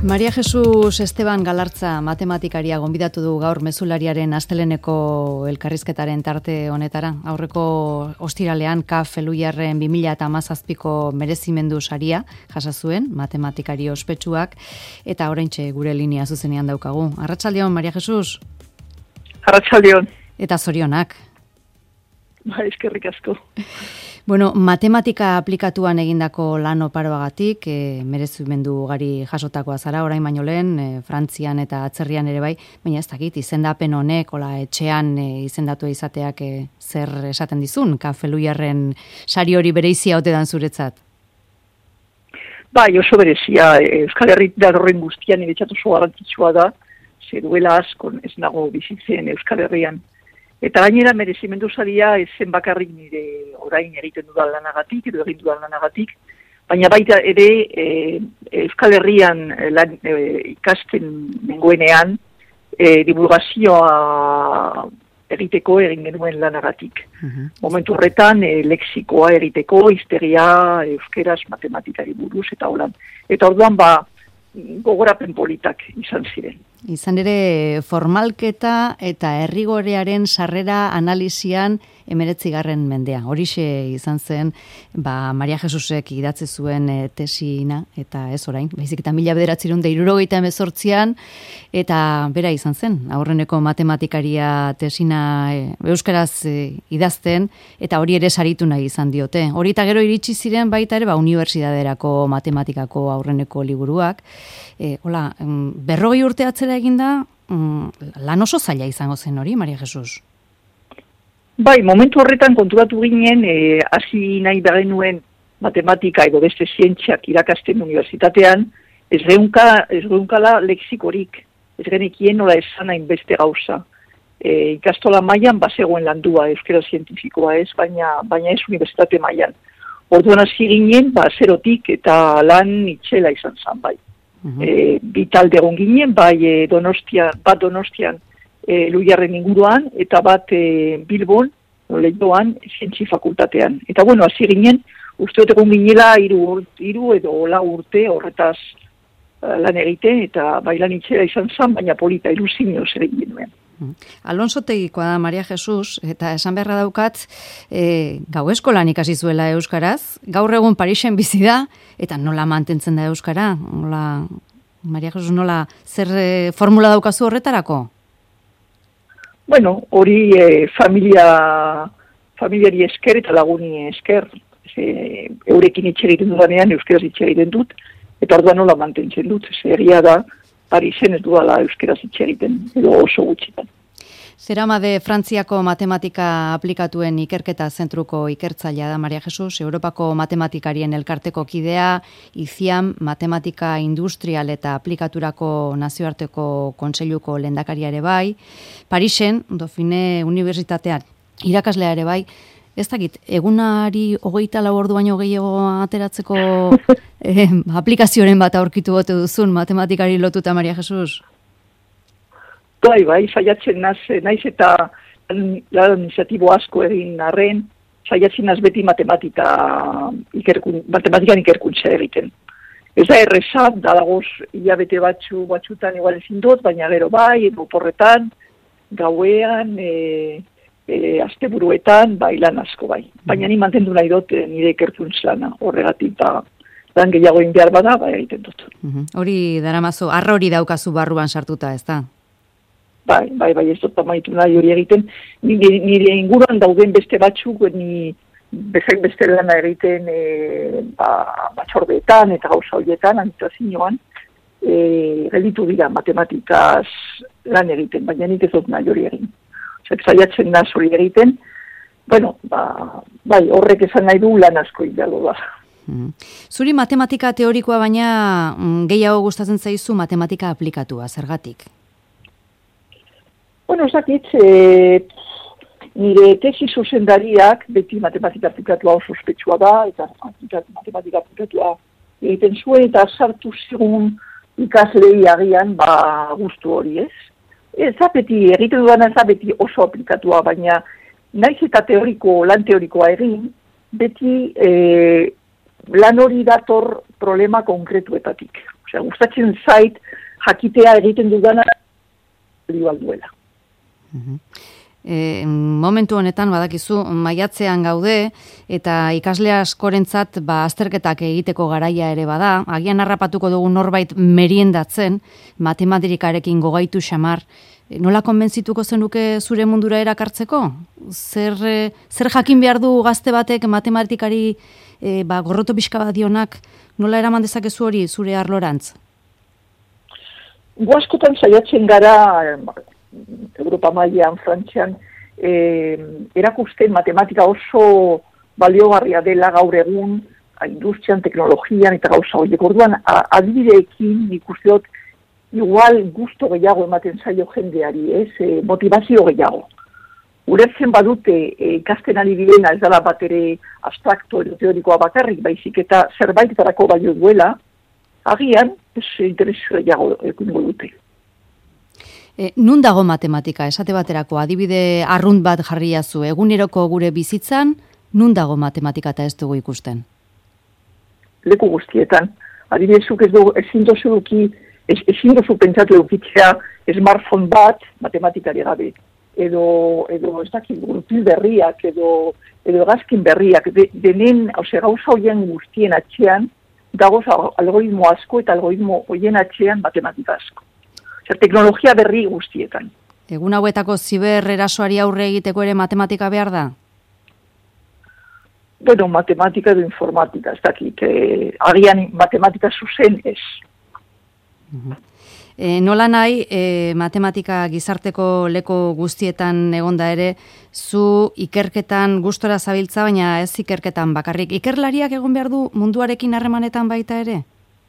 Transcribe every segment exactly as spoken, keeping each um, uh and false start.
Maria Jesus Esteban Galartza matematikaria gonbidatu du gaur mezulariaren asteleneko elkarrizketaren tarte honetara. Aurreko ostiralean K. Feluiarren bi mila hamazazpiko merezimendu saria jasa zuen matematikari ospetsuak eta oraintxe gure linea zuzenean daukagu. Arratsaldeon Maria Jesus. Arratsaldeon. Eta zorionak. Ba, eskerrik asko. Bueno, matematika aplikatuan egindako lan oparoagatik, e, merezimendu ugari jasotakoa zara, orain baino lehen, e, Frantzian eta atzerrian ere bai, baina ez dakit, izendapen honek, ola etxean e, izendatu izateak e, zer esaten dizun, K. Feluiarren sari hori bereizia ote dan zuretzat? Bai, oso berezia, Euskal Herritar horren guztian niretzat oso garrantzitsua da, ze duela asko ez nago bizitzen Euskal Herrian. Eta gainera merezimendu saria ezen bakarrik nire orain egiten dudan lanagatik, edo egin dudan lanagatik, baina baita ere e, Euskal Herrian lan, e, ikasten nengoenean e, divulgazioa egiteko egin genuen lanagatik. Uh-huh. Momentu horretan e, lexikoa egiteko, hiztegia, euskeraz, matematikari buruz eta holan. Eta orduan ba gogorapen politak izan ziren. Izan ere formalketa eta errigorearen sarrera analizian emeretzigarren mendea. Horixe izan zen, ba, Maria Jesusek idatzi zuen e, tesina, eta ez orain, baizik eta mila bederatzirun da hirurogeita hemezortzian, eta bera izan zen, aurreneko matematikaria tesina e, euskaraz e, idazten, eta hori ere saritu nahi izan diote. Hori eta gero iritsi ziren baita ere, ba, unibertsitaterako matematikako aurreneko liburuak. E, hola, berrogei urte atzera eginda, lan oso zaila izango zen hori, Maria Jesus? Bai, momentu horretan konturatu ginen, eh, hasi nahi bagenuen matematika edo beste zientziak irakasten unibertsitatean, ez geunka, ez geunkala lexikorik, ez genekien nola esan hain beste gauza. E, ikastola mailan bazegoen landua, euskera zientifikoa ez, baina, baina ez unibertsitate mailan. Orduan hasi ginen, ba, zerotik eta lan itxela izan zan, bai. Uh-huh. E, bi talde egon ginen, bai e, Donostia, bat Donostian e, Luiarren inguruan, eta bat e, Bilbon, Leioan, zientzi fakultatean. Eta bueno, hasi ginen, uste dut egon ginela hiru hiru edo lau urte horretaz uh, lan egiten, eta bai lan itxera izan zan, baina polita ilusioz ere genuen. Alonso Tegikoa da Maria Jesus, eta esan beharra daukat, e, gau eskolan ikasi zuela euskaraz, gaur egun Parisen bizi da, eta nola mantentzen da euskara? Nola, Maria Jesus, nola, zer e, formula daukazu horretarako? Bueno, hori e, familia, familiari esker eta laguni esker, e, eurekin itxe egiten dudanean, euskaraz itxe egiten dut, eta orduan nola mantentzen dut, zeria da, Parisen ez dudala euskaraz itxe egiten, edo oso gutxitan. Zeramade Frantziako matematika aplikatuen ikerketa zentruko ikertzailea da Maria Jesus, Europako matematikarien elkarteko kidea, ICIAM, matematika industrial eta aplikaturako nazioarteko kontseiluko lehendakaria ere bai, Parisen, Dauphine Unibertsitatean irakaslea ere bai. Ez dakit, egunari hogeita lau ordu baino gehiago ateratzeko eh, aplikazioaren bat aurkitu bote duzun matematikari lotuta, Maria Jesus? Bai, bai, saiatzen naz, naiz eta lan iniziatibo asko egin arren, saiatzen naz beti matematika ikerkun, matematikan ikerkuntza egiten. Ez da errezat, da dagoz hilabete batzu batzutan igual ezin dut, baina gero bai, edo porretan, gauean, e, E, asteburuetan, bai, lan asko bai. Baina ni mantendu nahi dut nire ikerkuntz lana, horregatik ba, lan gehiago egin behar bada, bai, egiten dut. Uh-huh. Hori daramazu, arro hori daukazu barruan sartuta, ez da? Bai, bai, bai, ez dut amaitu nahi hori egiten. Nire, nire inguruan dauden beste batzuk, ni bezain beste lana egiten e, ba, batxordeetan eta gauza horietan, anitazioan, e, gelditu dira matematikaz lan egiten, baina nik ez dut nahi hori egin. Zaiatzen da hori egiten, bueno, ba, bai, horrek esan nahi du lan asko idealo da. Mm. Zuri matematika teorikoa baina mm, gehiago gustatzen zaizu matematika aplikatua, zergatik? Bueno, zakit, e, nire tesi zuzendariak beti matematika aplikatua oso ospetsua da, eta matematika aplikatua egiten zuen, eta sartu zigun ikaslei agian, ba, gustu hori ez. Ez beti, egiten dudan ez beti oso aplikatua, baina naiz eta teoriko, lan teorikoa egin, beti e, lan hori dator problema konkretuetatik. Osea, gustatzen zait jakitea egiten dudana balio alduela. Mhm. E, momentu honetan badakizu maiatzean gaude eta ikasle askorentzat ba azterketak egiteko garaia ere bada, agian harrapatuko dugu norbait meriendatzen, matematikarekin gogaitu xamar, nola konbentzituko zenuke zure mundura erakartzeko? Zer, zer jakin behar du gazte batek matematikari e, ba, gorroto pixka bat dionak, nola eraman dezakezu hori zure arlorantz? Gu askotan saiatzen gara Europa mailan, Frantzian, eh, erakusten matematika oso baliogarria dela gaur egun, industrian, teknologian eta gauza horiek. Orduan, adibideekin nik uste dut, igual gusto gehiago ematen zaio jendeari, ez? E, motivazio gehiago. Ulertzen badute ikasten ari direna ez dela bat ere abstrakto edo teorikoa bakarrik, baizik eta zerbaitetarako balio duela, agian, ez interes gehiago ekingo dute. E, nun dago matematika, esate baterako, adibide arrunt bat jarriazu, eguneroko gure bizitzan, nun dago matematika eta ez dugu ikusten? Leku guztietan. Adibidezuk ez dugu, ezin dozu duki, ez, ezin dozu pentsatu edukitzea smartphone bat matematikari gabe. Edo, edo ez dakit, gurpil berriak, edo, edo egazkin berriak, de, denen, ose, gauza horien guztien atxean, dagoz algoritmo asko eta algoritmo horien atxean matematika asko. Zer, teknologia berri guztietan. Egun hauetako ziber erasoari aurre egiteko ere matematika behar da? Bueno, matematika edo informatika, ez dakit. Eh, agian matematika zuzen ez. Uh-huh. E, nola nahi, e, matematika gizarteko leko guztietan egonda ere, zu ikerketan gustora zabiltza, baina ez ikerketan bakarrik. Ikerlariak egon behar du munduarekin harremanetan baita ere?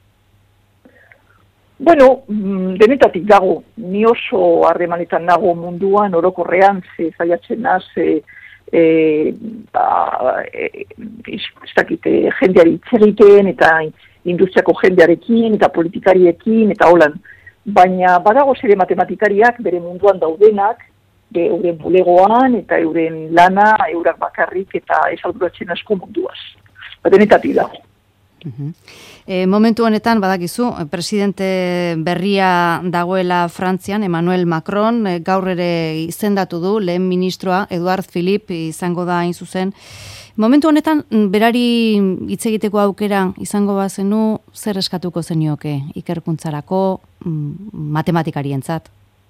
Bueno, denetatik dago, ni oso harremanetan nago munduan, orokorrean, ze zaiatzen naz, e, e, ba, e, ez dakit, jendeari itxegiten, eta industriako jendearekin, eta politikariekin, eta holan. Baina badago zere matematikariak bere munduan daudenak, be, euren bulegoan, eta euren lana, eurak bakarrik, eta ez alduratzen asko munduaz. Ba, denetatik dago. Uh-huh. E, momentu honetan, badakizu, presidente berria dagoela Frantzian, Emmanuel Macron, e, gaur ere izendatu du, lehen ministroa, Eduard Philippe izango da hain zuzen. Momentu honetan, berari hitz egiteko aukera izango bazenu, zer eskatuko zenioke ikerkuntzarako, matematikarientzat?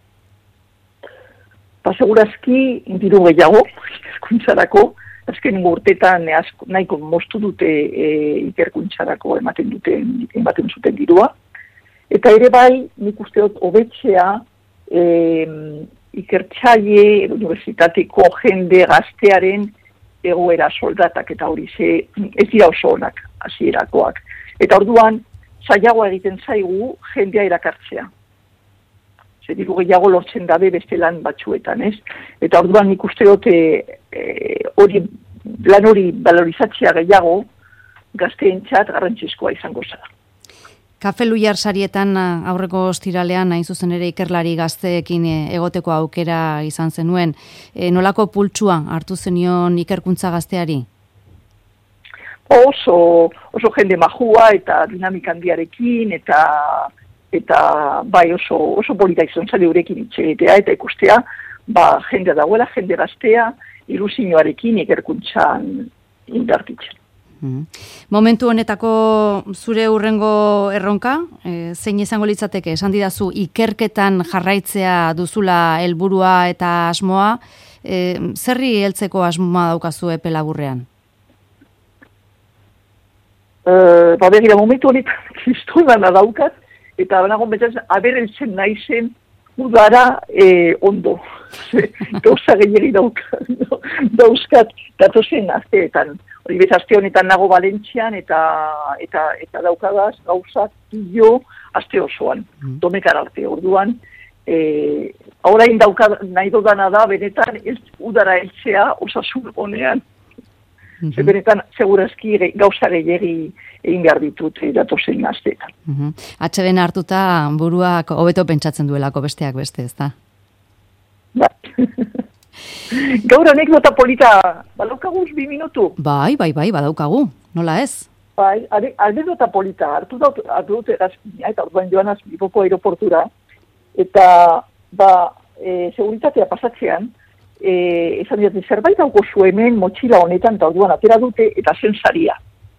Ba, segurazki, diru gehiago, ikerkuntzarako, azken urtetan nahiko moztu dute e, ikerkuntzarako ematen duten, ematen zuten dirua. Eta ere bai, nik uste dut hobetzea e, ikertzaile universitateko jende gaztearen egoera soldatak eta hori ze ez dira oso onak hasierakoak. Eta orduan, zailagoa egiten zaigu jendea erakartzea. Diru gehiago lortzen dabe beste lan batzuetan, ez? Eta orduan nik uste dut hori, lan hori valorizatzea gehiago gazteentzat garrantzizkoa izango zara. Kafe Luiar sarietan aurreko ostiralean hain zuzen ere ikerlari gazteekin egoteko aukera izan zenuen. E, nolako pultsua hartu zenion ikerkuntza gazteari? Oso, oso jende majua eta dinamika handiarekin eta eta bai oso, oso polita izan zale urekin itxegitea eta ikustea, ba, jende dagoela, jende gaztea, ilusioarekin ikerkuntzan indartitzen. Mm. Momentu honetako zure hurrengo erronka, e, zein izango litzateke, esan didazu ikerketan jarraitzea duzula helburua eta asmoa, e, zerri heltzeko asmoa daukazu epe laburrean? E, ba, begira, momentu honetan kristolana daukat, eta banagon betzatzen, abereltzen naizen udara e, ondo. Gauza gehiagin daukat, dauzkat, datozen azteetan. Hori bez, azte honetan nago Valentzian, eta, eta, eta daukagaz gauzak jo azte osoan, mm. domekar arte. Orduan, e, orain daukad nahi dodana da, benetan ez udara eltzea osasun honean. Mm-hmm. Benetan, segurazki gauza gehiagi egin behar ditut datozen asteetan. Mm-hmm. Atxeden hartuta buruak hobeto pentsatzen duelako besteak beste, ez da? Ba. Gaur anekdota polita, badaukaguz bi minutu? Bai, bai, bai, badaukagu, nola ez? bai, anekdota polita, hartu dut, hartu dut egazkina, eta orduan joan az Bilboko aeroportura, eta, ba, e, seguritatea pasatzean, e, esan diaten, zerbait dauko zu hemen motxila honetan, eta orduan atera dute, eta zen saria.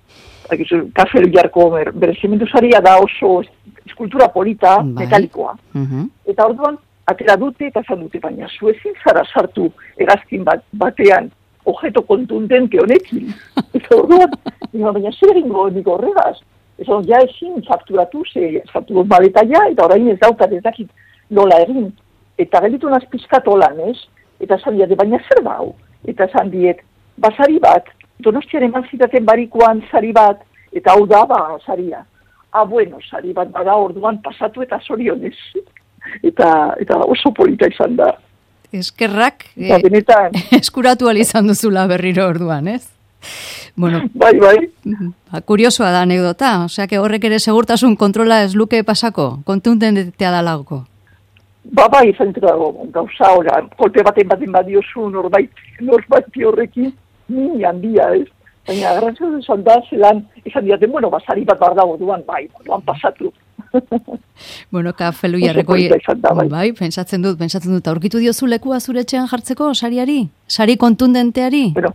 Kafe Luiarko berezimendu saria da oso eskultura polita, bai, metalikoa. Uh-huh. Eta orduan, atera dute eta zan dute, baina zu ezin zara sartu egazkin bat, batean objeto kontundente honekin. Eta orduan, baina zer egingo niko horregaz. Ez hon, ja ezin fakturatu, ze fakturatu maleta ja, eta orain ez daukat ez dakit nola egin. Eta gelditu naz pizkat holan, ez? Eta zan diate, baina zer dau? Eta zan diet, basari bat, Donostiaren eman zitaten barikoan sari bat, eta hau da, ba, saria. Ah, bueno, sari bat bada orduan pasatu eta zorionez. Eta, eta oso polita izan da. Eskerrak, eta, eh, benetan, eskuratu izan duzula berriro orduan, ez? Bueno, bai, bai. Ba, kuriosoa da anekdota, osea, que horrek ere segurtasun kontrola ez luke pasako, kontundentea da lago. Ba, bai, izan dago, gauza ora, kolpe baten baten badiozu norbait, norbait horrekin, ni handia, ez? Baina, garrantzatu esan da, zelan, esan diaten, bueno, basari bat bar dago duan, bai, duan pasatu. Bueno, Kafe Luiarreko, bai. bai, pentsatzen dut, pentsatzen dut, aurkitu diozu lekua zure etxean jartzeko, sariari? Sari kontundenteari? Bueno,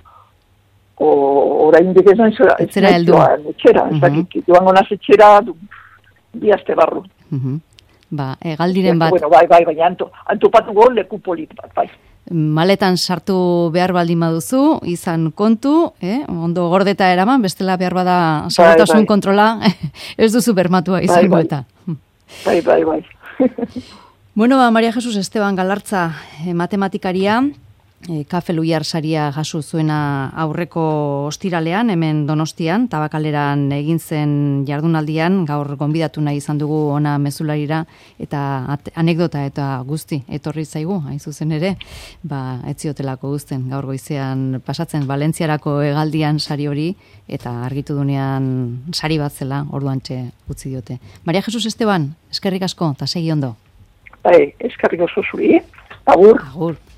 orain dikezen zera, ez zera heldu. Etxera, ez dakit, joan gonaz etxera, bi aste barru. Uh-huh. Ba, egaldiren bat. Bueno, bai, bai, baina anto, antopatu gol leku polit bat, bai. Maletan sartu behar baldin baduzu, izan kontu, eh? Ondo gordeta eraman, bestela behar bada segurtasun bai, bai. kontrola, ez duzu bermatua izango bai, bai. eta. Bai, bai, bai. Bueno, ba, Maria Jesus Esteban Galartza, eh, matematikaria, eh, Kafe Luiar saria jaso zuena aurreko ostiralean, hemen Donostian, Tabakaleran egin zen jardunaldian, gaur gonbidatu nahi izan dugu ona mezularira, eta at, anekdota eta guzti, etorri zaigu, hain zuzen ere, ba, etziotelako guzten, gaur goizean pasatzen Valentziarako hegaldian sari hori, eta argitu dunean sari bat zela, orduantxe utzi diote. Maria Jesus Esteban, eskerrik asko, eta segi ondo. Bai, eskerrik oso zuri, agur. Agur.